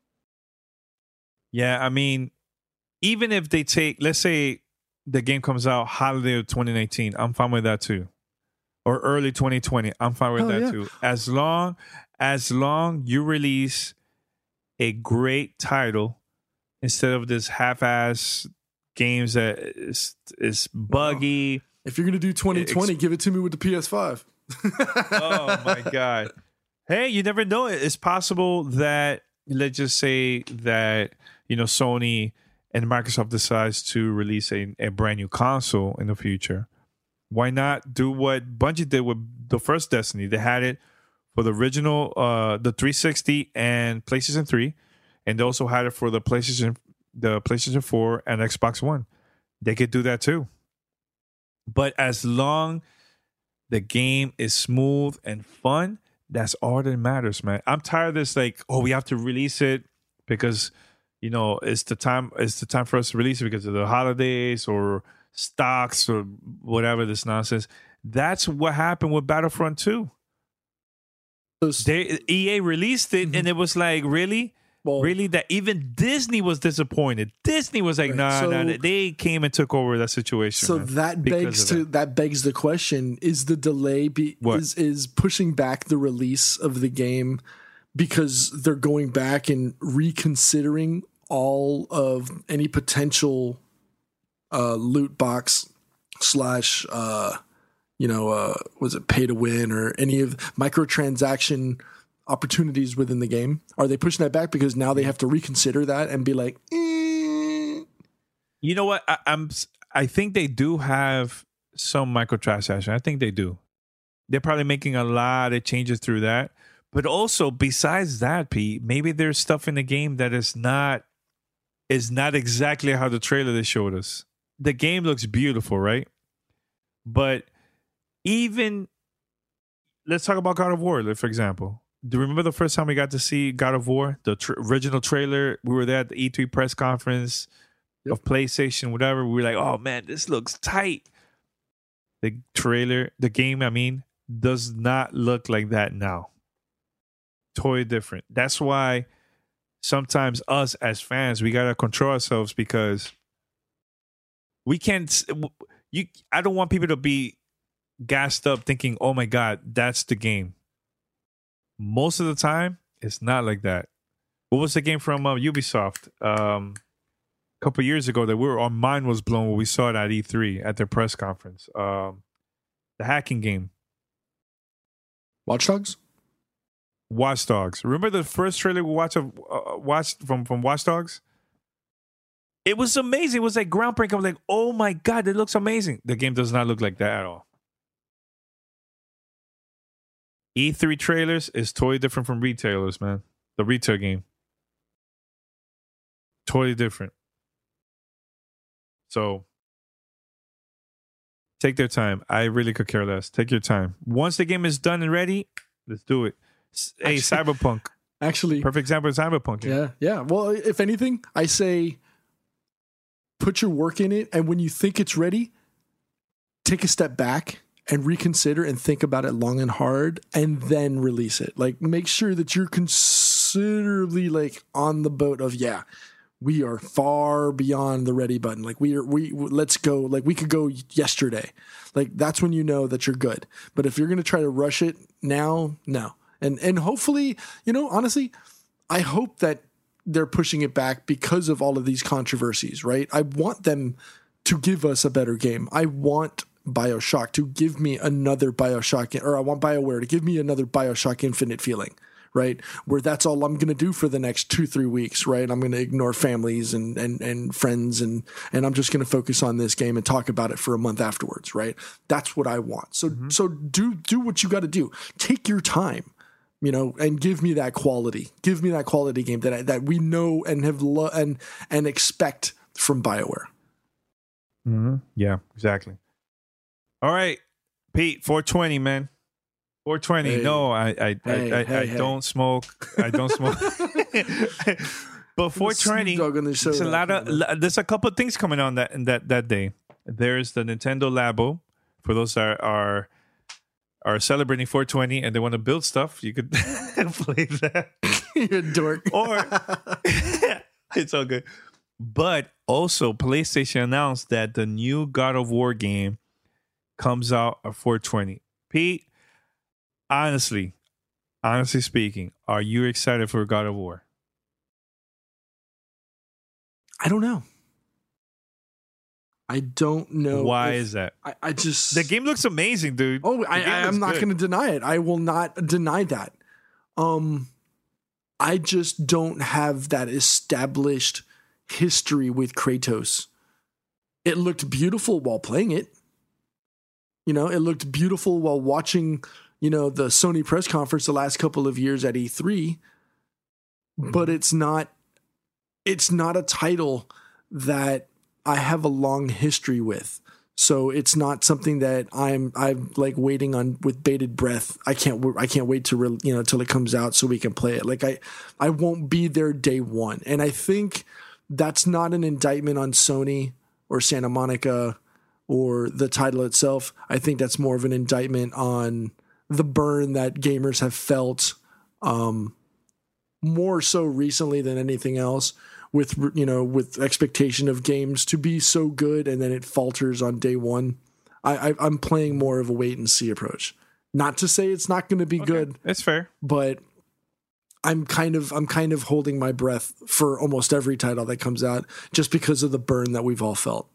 Yeah, I mean, even if they take, let's say, the game comes out holiday of twenty nineteen, I'm fine with that too. or early twenty twenty. I'm fine with Oh, that yeah. too. As long as long you release a great title instead of this half-ass games that is is buggy. If you're gonna do twenty twenty, Ex- give it to me with the P S five. Oh my god! Hey, you never know. It's possible that, let's just say that, you know, Sony and Microsoft decides to release a, a brand new console in the future. Why not do what Bungie did with the first Destiny? They had it for the original, uh, the three sixty and PlayStation three, and they also had it for the PlayStation, the PlayStation four and Xbox One. They could do that too. But as long the game is smooth and fun, that's all that matters, man. I'm tired of this, like, oh, we have to release it because, you know, it's the time. It's the time for us to release it because of the holidays or stocks or whatever, this nonsense. That's what happened with Battlefront two. They, E A released it, mm-hmm. and it was like, really? Well, really? That even Disney was disappointed. Disney was like, right. nah, so, nah. They came and took over that situation. So man, that begs to that. that begs the question: is the delay be, is is pushing back the release of the game because they're going back and reconsidering all of any potential uh, loot box slash uh, you know uh, was it pay to win or any of microtransaction opportunities within the game? Are they pushing that back because now they have to reconsider that and be like, eh. You know what? I, I'm. I think they do have some microtransaction. I think they do. They're probably making a lot of changes through that. But also, besides that, Pete, maybe there's stuff in the game that is not is not exactly how the trailer they showed us. The game looks beautiful, right? But even let's talk about God of War, for example. Do you remember the first time we got to see God of War, the tr- original trailer? We were there at the E three press conference yep. of PlayStation, whatever. We were like, oh, man, this looks tight. The trailer, the game, I mean, does not look like that now. Totally different. That's why sometimes us as fans, we got to control ourselves because we can't... You, I don't want people to be gassed up thinking, oh, my God, that's the game. Most of the time, it's not like that. What was the game from uh, Ubisoft um, a couple years ago that we were, our mind was blown when we saw it at E three at their press conference? Um, the hacking game. Watch Dogs? Watch Dogs. Remember the first trailer we watched, of, uh, watched from, from Watch Dogs? It was amazing. It was like groundbreaking. I was like, oh my God, it looks amazing. The game does not look like that at all. E three trailers is totally different from retailers, man. The retail game. Totally different. So, take their time. I really could care less. Take your time. Once the game is done and ready, let's do it. Hey, actually, Cyberpunk. Actually. Perfect example of Cyberpunk. Yeah, yeah. yeah. Well, if anything, I say put your work in it, and when you think it's ready, take a step back and reconsider and think about it long and hard and then release it. Like, make sure that you're considerably like on the boat of, yeah, we are far beyond the ready button. Like we are, we let's go. Like we could go yesterday. Like that's when you know that you're good. But if you're going to try to rush it now, no. And, and hopefully, you know, honestly, I hope that they're pushing it back because of all of these controversies, right? I want them to give us a better game. I want BioShock to give me another BioShock, or I want BioWare to give me another BioShock Infinite feeling, right? Where that's all I'm going to do for the next two, three weeks, right? I'm going to ignore families and, and, and friends and, and I'm just going to focus on this game and talk about it for a month afterwards, right? That's what I want. So, mm-hmm. so do, do what you got to do. Take your time, you know, and give me that quality. Give me that quality game that I, that we know and have lo- and, and expect from BioWare. Mm-hmm. Yeah, exactly. All right, Pete, four twenty, man. four twenty. Hey. No, I I hey, I, I, hey, I hey. don't smoke. I don't smoke. But four twenty, there's a lot of there's a couple of things coming on that that that day. There's the Nintendo Labo for those that are are celebrating four twenty and they want to build stuff. You could play that. You're a dork. Or it's all good. But also, PlayStation announced that the new God of War game comes out at four twenty. Pete, honestly, honestly speaking, are you excited for God of War? I don't know. I don't know. Why if, is that? I, I just the game looks amazing, dude. Oh, I, I, I'm not going to deny it. I will not deny that. Um, I just don't have that established history with Kratos. It looked beautiful while playing it. You know, it looked beautiful while watching, you know, the Sony press conference the last couple of years at E three. But it's not, it's not a title that I have a long history with. So it's not something that I'm I'm like waiting on with bated breath. I can't I can't wait to re, you know till it comes out so we can play it. Like I I won't be there day one. And I think that's not an indictment on Sony or Santa Monica or the title itself. I think that's more of an indictment on the burn that gamers have felt um, more so recently than anything else. With, you know, with expectation of games to be so good and then it falters on day one. I, I, I'm playing more of a wait and see approach. Not to say it's not going to be okay, good. That's fair. But I'm kind of I'm kind of holding my breath for almost every title that comes out just because of the burn that we've all felt.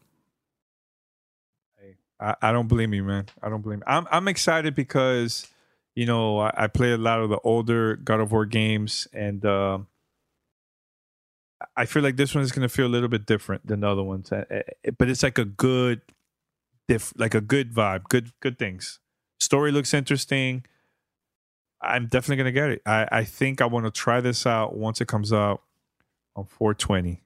I, I don't blame you, man. I don't blame you. I'm I'm excited because, you know, I, I play a lot of the older God of War games and uh, I feel like this one is going to feel a little bit different than the other ones, but it's like a good, diff, like a good vibe, good, good things. Story looks interesting. I'm definitely going to get it. I, I think I want to try this out once it comes out on four twenty.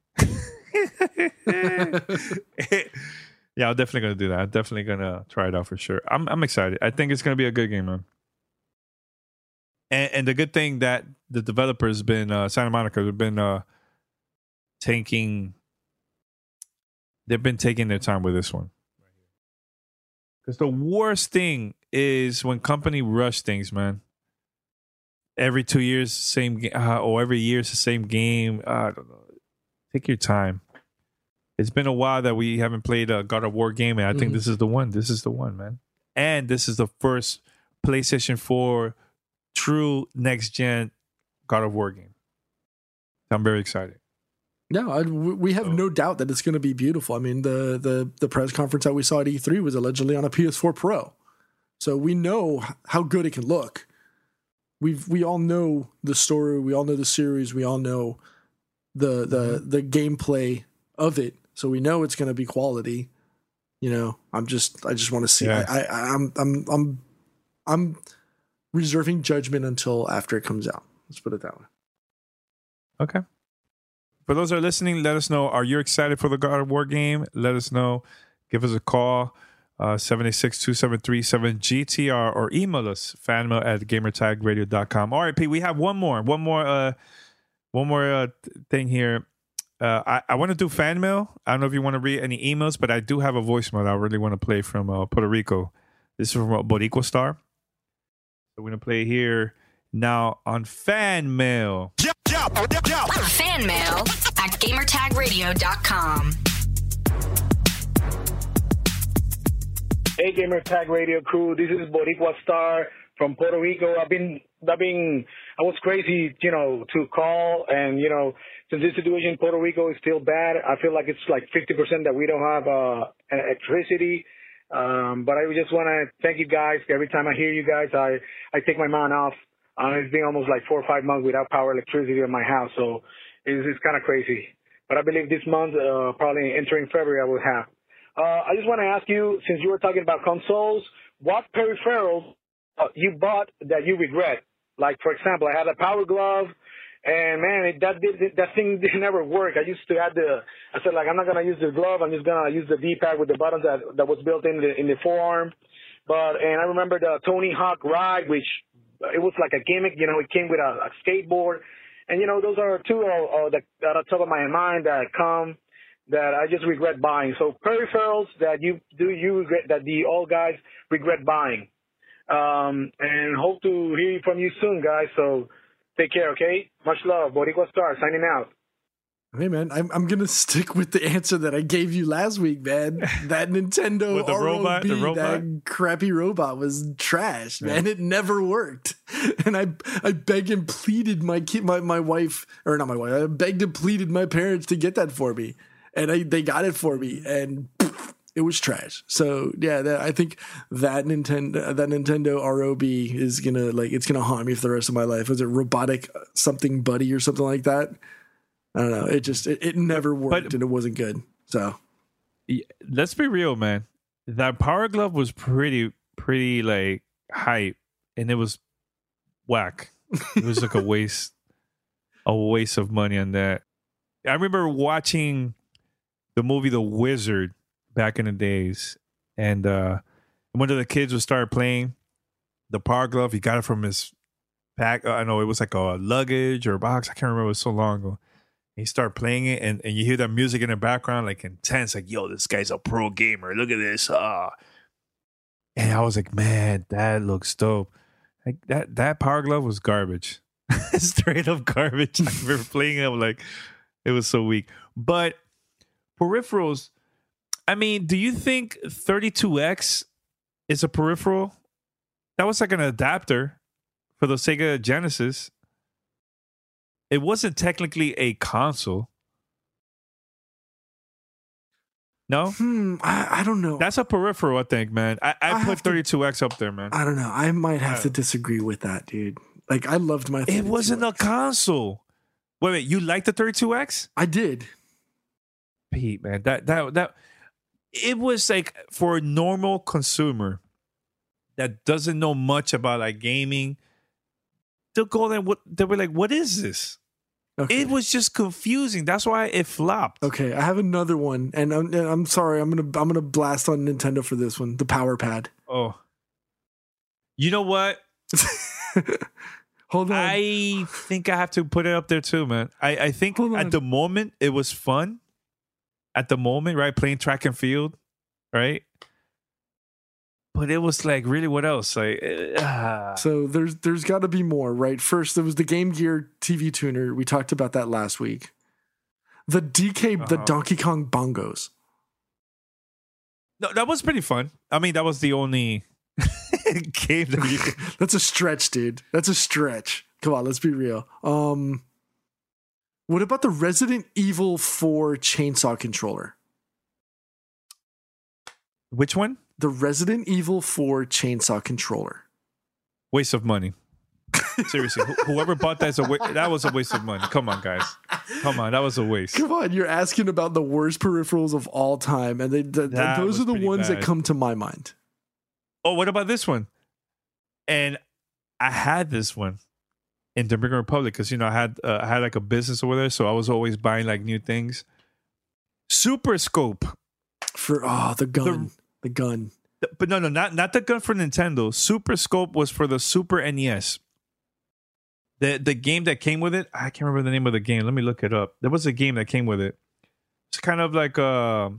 Yeah, I'm definitely going to do that. I'm definitely going to try it out for sure. I'm I'm excited. I think it's going to be a good game, man. And, and the good thing that the developers have been, uh, Santa Monica, have been uh, taking, they've been taking their time with this one. Because the worst thing is when company rush things, man. Every two years, same game, uh, or every year it's the same game. Uh, I don't know. Take your time. It's been a while that we haven't played a God of War game, and I think mm-hmm. this is the one. This is the one, man. And this is the first PlayStation four true next-gen God of War game. I'm very excited. No, I, we have no doubt that it's going to be beautiful. I mean, the, the the press conference that we saw at E three was allegedly on a P S four Pro. So we know how good it can look. We've we all know the story, we all know the series, we all know the the mm-hmm. the gameplay of it. So we know it's going to be quality. You know, I'm just I just want to see. Yeah. I, I I'm I'm I'm I'm reserving judgment until after it comes out. Let's put it that way. Okay. For those that are listening, let us know. Are you excited for the God of War game? Let us know. Give us a call, uh, seven eight six, two seven three, seven G T R, or email us, fanmail at gamertag radio dot com. All right, Pete, we have one more. One more uh, one more uh, thing here. Uh, I, I want to do fan mail. I don't know if you want to read any emails, but I do have a voicemail I really want to play from uh, Puerto Rico. This is from uh, Boricua Star. So we're going to play here now on fan mail. Yep, yep, yep, yep. Fan mail at gamertag radio dot com. Hey, Gamertag Radio crew. This is Boricua Star from Puerto Rico. I've been, I've been, I was crazy, you know, to call. And, you know, since this situation in Puerto Rico is still bad, I feel like it's like fifty percent that we don't have uh, electricity. Um, but I just want to thank you guys. Every time I hear you guys, I, I take my mind off. Uh, it's been almost like four or five months without power electricity in my house. So it's, it's kind of crazy. But I believe this month, uh, probably entering February, I will have. Uh, I just want to ask you, since you were talking about consoles, what peripherals uh, you bought that you regret? Like, for example, I had a Power Glove, and man, it, that did, that thing did never work. I used to have the, I said, like, I'm not going to use the glove. I'm just going to use the D-pad with the buttons that, that was built in the, in the forearm. But, and I remember the Tony Hawk Ride, which it was like a gimmick. You know, it came with a, a skateboard. And, you know, those are two uh, uh, that, that are top of my mind that come that I just regret buying. So peripherals that you do you regret, that the all guys regret buying. Um, and hope to hear from you soon, guys. So take care, okay? Much love. Boricua Star signing out. Hey man, I'm I'm gonna stick with the answer that I gave you last week, man. That Nintendo With the R O B, robot- the robot? that crappy robot was trash, man. It never worked, and I I begged and pleaded my kid, my my wife, or not my wife. I begged and pleaded my parents to get that for me, and I they got it for me, and poof, it was trash. So yeah, that, I think that Nintendo that Nintendo R O B is gonna like it's gonna haunt me for the rest of my life. Was it robotic something buddy or something like that? I don't know. It just it, it never worked but, and it wasn't good. So let's be real, man. That Power Glove was pretty pretty like hype, and it was whack. It was like a waste, a waste of money on that. I remember watching the movie The Wizard back in the days, and uh, one of the kids would start playing the Power Glove. He got it from his pack. I know it was like a luggage or a box. I can't remember. It was so long ago. He started playing it, and, and you hear that music in the background, like intense, like, yo, this guy's a pro gamer. Look at this. Ah. And I was like, man, that looks dope. Like that that Power Glove was garbage. Straight up garbage. I remember playing it, I'm like, it was so weak. But peripherals, I mean, do you think thirty-two X is a peripheral? That was like an adapter for the Sega Genesis. It wasn't technically a console. No? Hmm, I, I don't know. That's a peripheral, I think, man. I, I, I put thirty-two X up there, man. I don't know. I might have to disagree with that, dude. Like, I loved my It wasn't a console. Wait, wait, you liked the thirty-two X? I did. Pete, man, that that that it was like for a normal consumer that doesn't know much about like gaming. They'll go there. What they were like? What is this? Okay. It was just confusing. That's why it flopped. Okay, I have another one, and I'm, and I'm sorry. I'm gonna I'm gonna blast on Nintendo for this one. The Power Pad. Oh, you know what? Hold on. I think I have to put it up there too, man. I I think at the moment it was fun. At the moment, right, playing track and field, right. But it was like, really, what else? Like, uh, so there's there's got to be more, right? First, there was the Game Gear T V tuner. We talked about that last week. The D K, uh-huh. the Donkey Kong bongos. No, that was pretty fun. I mean, that was the only game that you could... That's a stretch, dude. That's a stretch. Come on, let's be real. Um, what about the Resident Evil four chainsaw controller? Which one? The Resident Evil four chainsaw controller. Waste of money. Seriously, wh- whoever bought that is a wa- that was a waste of money. Come on, guys. Come on, that was a waste. Come on, you're asking about the worst peripherals of all time, and they, the, the, those are the ones bad. that come to my mind. Oh, what about this one? And I had this one in Dominican Republic because you know I had uh, I had like a business over there, so I was always buying like new things. Super Scope for oh the gun. The, The gun. But no, no, not not the gun for Nintendo. Super Scope was for the Super N E S. The the game that came with it, I can't remember the name of the game. Let me look it up. There was a game that came with it. It's kind of like uh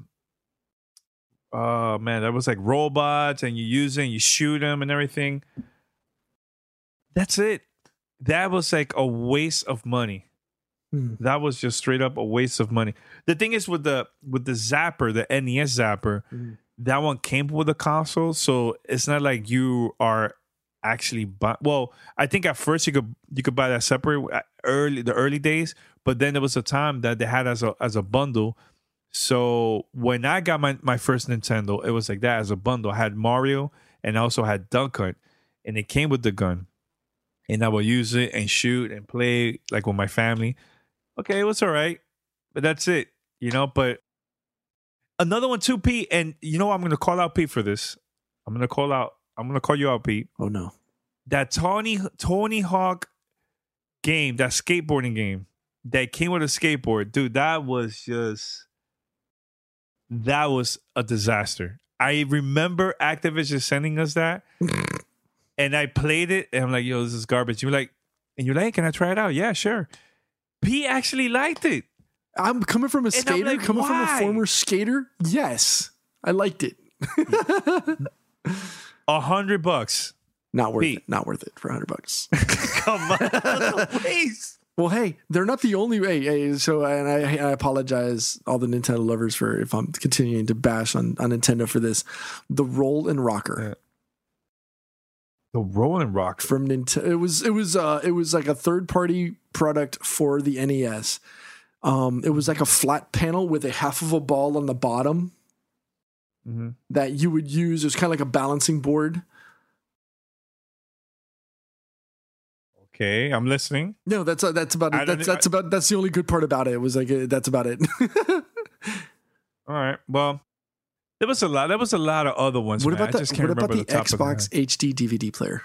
oh man, that was like robots and you use it and you shoot them and everything. That's it. That was like a waste of money. Hmm. That was just straight up a waste of money. The thing is with the with the Zapper, the N E S Zapper, hmm. that one came with a console, so it's not like you are actually buy. Well, I think at first you could you could buy that separate early the early days, but then there was a time that they had as a as a bundle. So when I got my, my first Nintendo, it was like that as a bundle. I had Mario and I also had Duck Hunt, and it came with the gun, and I would use it and shoot and play like with my family. Okay, it was all right, but that's it, you know. But another one too, Pete, and you know I'm gonna call out Pete for this. I'm gonna call out. I'm gonna call you out, Pete. Oh no, that Tony Tony Hawk game, that skateboarding game that came with a skateboard, dude. That was just that was a disaster. I remember Activision sending us that, and I played it, and I'm like, "Yo, this is garbage." You're like, and you're like, hey, "Can I try it out?" Yeah, sure. Pete actually liked it. I'm coming from a skater, like, coming why? from a former skater. Yes, I liked it. A hundred bucks. Not worth Pete. it. Not worth it for a hundred bucks. Come on, that's a waste. Well, hey, they're not the only way. Hey, so, and I, I apologize, all the Nintendo lovers, for if I'm continuing to bash on, on Nintendo for this. The Roll and Rocker. Yeah. The Roll and Rocker from Nintendo. It was it was uh it was like a third party product for the N E S. Um, it was like a flat panel with a half of a ball on the bottom mm-hmm. that you would use. It was kind of like a balancing board. Okay, I'm listening. No, that's uh, that's about it. That's that's about that's the only good part about it. It was like uh, that's about it. All right. Well, there was a lot. There was a lot of other ones. What man. about I the just can't what about remember the, the top Xbox of my head. H D D V D player?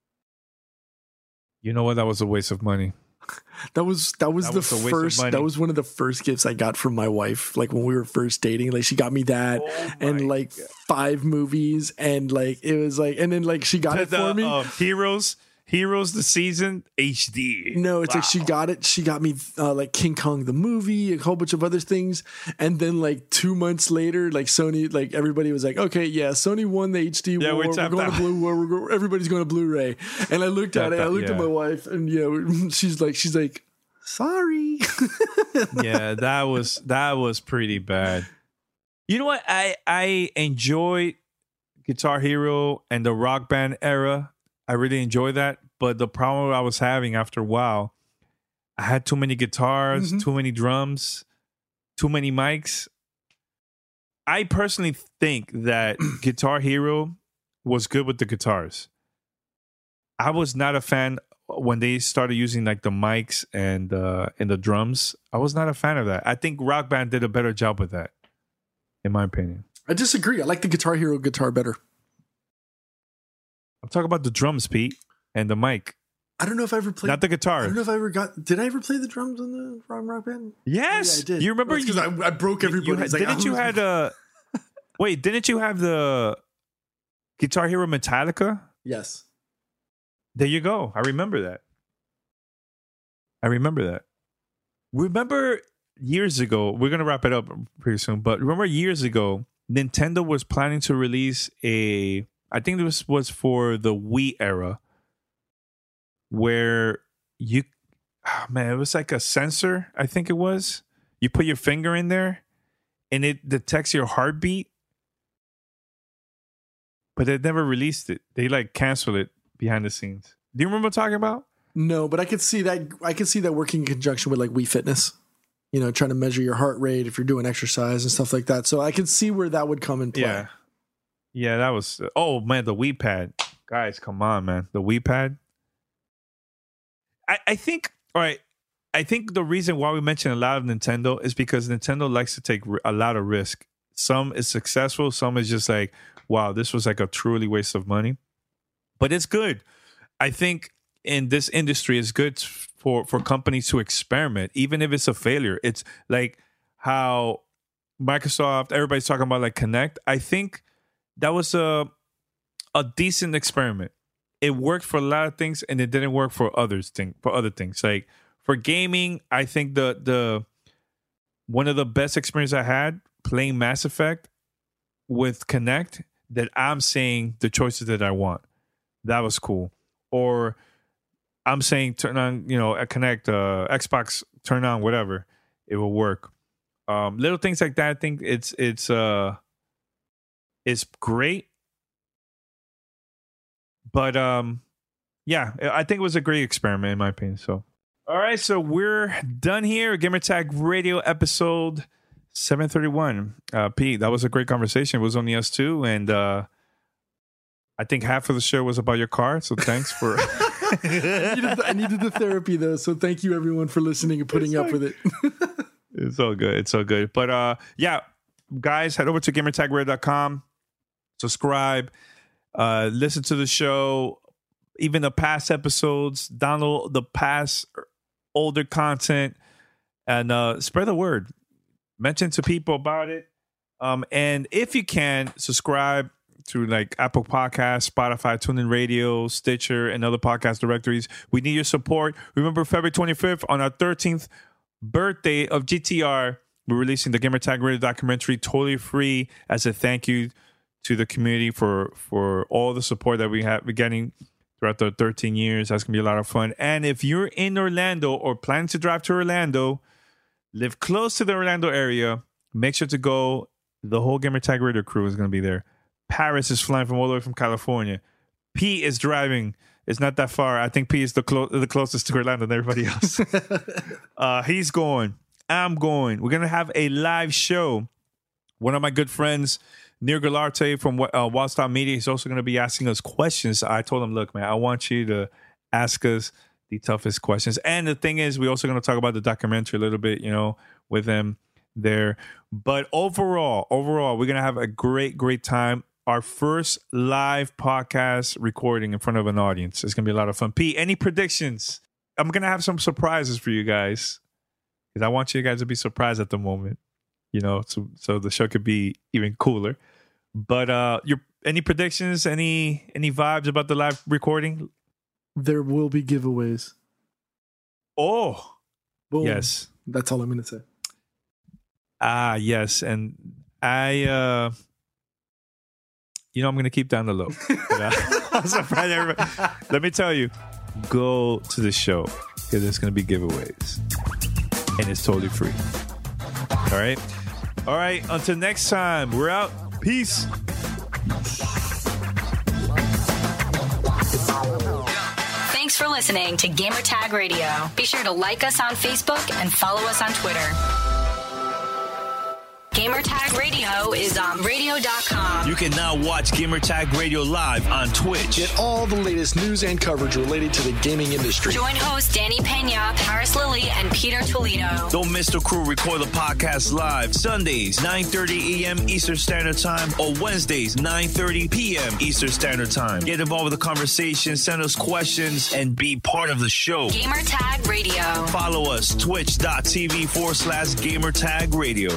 You know what? That was a waste of money. That was that was That the was a waste of first. money. That was one of the first gifts I got from my wife. Like when we were first dating, like she got me that Oh and like God. five movies, and like it was like, and then like she got it The, for me. uh, Heroes, Heroes, the season H D. No, it's Wow. like she got it. She got me uh, like King Kong the movie, a whole bunch of other things, and then like two months later, like Sony, like everybody was like, "Okay, yeah, Sony won the H D Yeah, war. we We're, tapped going out. to Blue. We're, we're, everybody's going to Blu-ray." And I looked at Tapped it. I out, looked at yeah. my wife, and you know, she's like, she's like, "Sorry." Yeah, that was that was pretty bad. You know what? I I enjoyed Guitar Hero and the Rock Band era. I really enjoyed that. But the problem I was having after a while, I had too many guitars, Mhm. too many drums, too many mics. I personally think that Guitar Hero was good with the guitars. I was not a fan when they started using like the mics and uh, and the drums. I was not a fan of that. I think Rock Band did a better job with that, in my opinion. I disagree. I like the Guitar Hero guitar better. I'm talking about the drums, Pete, and the mic, I don't know if I ever played. not the I guitar. don't know if I ever got. Did I ever play the drums on the Rock Rock Band? Yes, Yeah, I did. you remember? because you, I, I broke you everybody. had- It's like, didn't I you was- had a wait? Didn't you have the Guitar Hero Metallica? Yes. There you go. I remember that. I remember that. Remember years ago, we're going to wrap it up pretty soon, but remember years ago, Nintendo was planning to release a, I think this was for the Wii era, where you, oh man, it was like a sensor, I think it was. You put your finger in there and it detects your heartbeat, but they never released it. They like canceled it behind the scenes. Do you remember what I'm talking about? No, but I could see that. I could see that working in conjunction with like Wii Fitness. You know, trying to measure your heart rate if you're doing exercise and stuff like that. So I could see where that would come in play. Yeah. Yeah, that was. Oh, man, the Wii Pad. Guys, come on, man. The Wii Pad. I, I think, all right, I think the reason why we mention a lot of Nintendo is because Nintendo likes to take a lot of risk. Some is successful, some is just like, wow, this was like a truly waste of money. But it's good. I think in this industry, it's good for, for companies to experiment, even if it's a failure. It's like how Microsoft, everybody's talking about like Connect. I think that was a a decent experiment. It worked for a lot of things, and it didn't work for others. Thing for other things, like for gaming, I think the the one of the best experiences I had playing Mass Effect with Connect. That I'm saying the choices that I want. That was cool. Or I'm saying turn on, you know, a Connect, uh, Xbox, turn on whatever. It will work. Um, little things like that. I think it's it's uh it's great. But um, yeah, I think it was a great experiment in my opinion. So, all right, so we're done here. Gamertag Radio episode seven thirty-one. Uh, Pete, that was a great conversation. It was only us two, and uh, I think half of the show was about your car. So thanks for. I, needed the, I needed the therapy though, so thank you everyone for listening and putting up with it. It's all good. It's all good. But uh, yeah, guys, head over to gamertag radio dot com. Subscribe. Uh, listen to the show, even the past episodes. Download the past older content, and uh, spread the word. Mention to people about it. Um, and if you can, subscribe to like Apple Podcasts, Spotify, TuneIn Radio, Stitcher, and other podcast directories. We need your support. Remember, February twenty-fifth, on our thirteenth birthday of G T R, we're releasing the Gamertag Radio documentary totally free as a thank you to the community for for all the support that we have been getting throughout the thirteen years. That's going to be a lot of fun. And if you're in Orlando or plan to drive to Orlando, live close to the Orlando area, make sure to go. The whole Gamertag Radio crew is going to be there. Paris is flying from all the way from California. P is driving. It's not that far. I think P is the, clo- the closest to Orlando than everybody else. uh, he's going. I'm going. We're going to have a live show. One of my good friends, Nir Galarte from uh, Wildstar Media, he's also going to be asking us questions. I told him, look, man, I want you to ask us the toughest questions. And the thing is, we're also going to talk about the documentary a little bit, you know, with him there. But overall, overall, we're going to have a great, great time. Our first live podcast recording in front of an audience. It's going to be a lot of fun. P, any predictions? I'm going to have some surprises for you guys because I want you guys to be surprised at the moment, you know, so so the show could be even cooler. But uh, your any predictions, any any vibes about the live recording? There will be giveaways. Oh, Boom. Yes. That's all I'm going to say. Ah, yes. And I... Uh, You know, I'm going to keep down the low. But, uh, I'm surprised everybody. Let me tell you, go to the show because there's going to be giveaways. And it's totally free. All right? All right. Until next time, we're out. Peace. Thanks for listening to Gamertag Radio. Be sure to like us on Facebook and follow us on Twitter. Gamertag Radio is on radio dot com. You can now watch Gamertag Radio live on Twitch. Get all the latest news and coverage related to the gaming industry. Join hosts Danny Pena, Paris Lilly, and Peter Toledo. Don't miss the crew record the podcast live Sundays, nine thirty a.m. Eastern Standard Time or Wednesdays, nine thirty p.m. Eastern Standard Time. Get involved with the conversation, send us questions, and be part of the show. Gamertag Radio. Follow us, twitch.tv forward slash Gamertag Radio.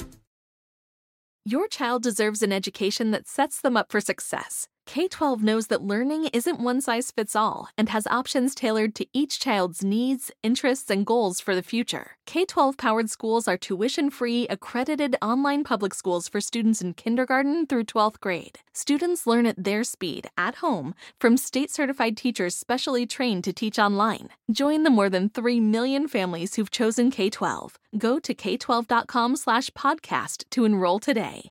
Your child deserves an education that sets them up for success. K twelve knows that learning isn't one size fits all and has options tailored to each child's needs, interests, and goals for the future. K twelve powered schools are tuition-free, accredited online public schools for students in kindergarten through twelfth grade. Students learn at their speed, at home, from state-certified teachers specially trained to teach online. Join the more than three million families who've chosen K twelve. Go to k twelve dot com slash podcast to enroll today.